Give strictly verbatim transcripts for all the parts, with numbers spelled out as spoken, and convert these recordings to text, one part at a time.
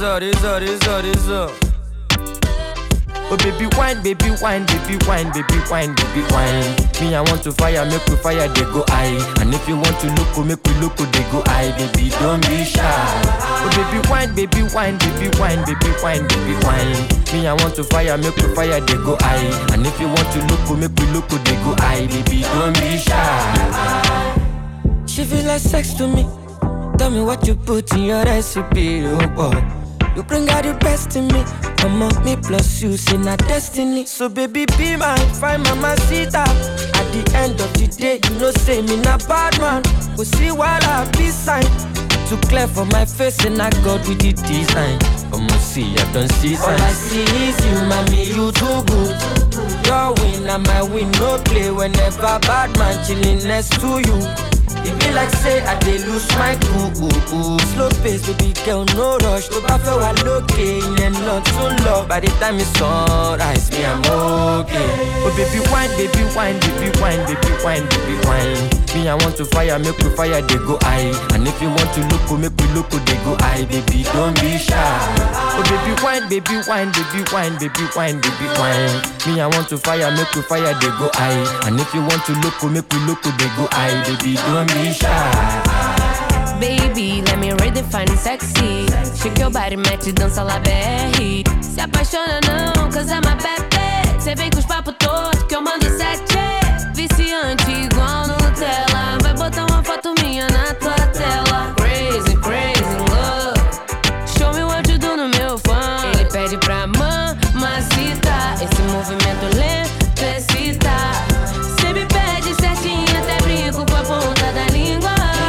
Razor, razor, razor, razor. Oh baby wine, baby wine, baby wine, baby wine, baby wine. Me I want to fire, make we fire, they go high. And if you want to look, make we look, they go high. Baby don't be shy. Oh baby wine, baby wine, baby wine, baby wine, baby wine. Me I want to fire, make we fire, they go high. And if you want to look, make we look, they go high. Baby don't be shy. She feel like sex to me. Tell me what you put in your recipe, oh boy. You bring out the best in me. Come on, me plus you, see not destiny. So baby, be my fine mamacita. At the end of the day, you know say me not bad man. Go see what I be sign. Too clear for my face and I got with the design. Come on, see, I don't see sign. All I see is you, mommy, you too good. Your win and my win, no play. Whenever bad man chilling next to you. It be like say I dey lose my cool. Slow pace, baby girl, no rush. To back for a look and not too low. By the time it's sunrise, me I'm okay. Oh baby wine, baby wine, baby wine, baby wine, baby wine. Me I want to fire, make we fire, they go high. And if you want to look, make we look, they go high. Baby don't be shy. Oh baby wine, baby wine, baby wine, baby wine, baby wine. Me I want to fire, make we fire, they go high. And if you want to look, make we look, they go high. Baby don't be shy. Baby, let me redefine sexy. Shake your body, mete dança lá B R. Se apaixona não, cause I'm a bebê. Cê vem com os papos todos que eu mando sete. Viciante igual Nutella. Vai botar uma foto minha na tua tela. Crazy, crazy love. Show me what you do no meu fã. Ele pede pra mamacita. Esse movimento lento excita. Cê me pede certinho, até brinco com a ponta da língua.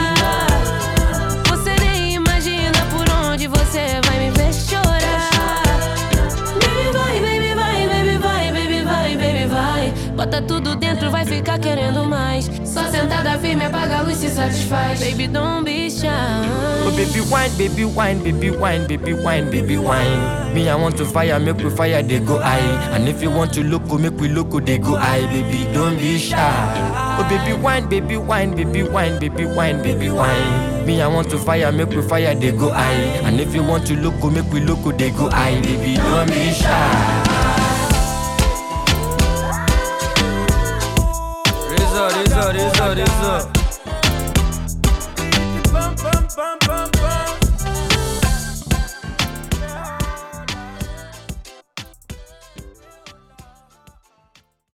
Você nem imagina por onde você vai me ver chorar. Baby vai, baby vai, baby vai, baby vai, baby vai. Bota tudo dentro, vai ficar querendo mais. Só sentada firme, apaga a luz, se satisfaz. Baby don't be shy. Oh baby wine, baby wine, baby wine, baby wine, baby wine. Me I want to fire, make we fire, they go high. And if you want to look, make we look, they go high. Baby don't be shy. Oh baby wine, baby wine, baby wine, baby wine, baby wine. Me I want to fire, make we fire, they go high. And if you want to look, make we look, they go high. Baby don't be shy. Razor, razor, razor, razor.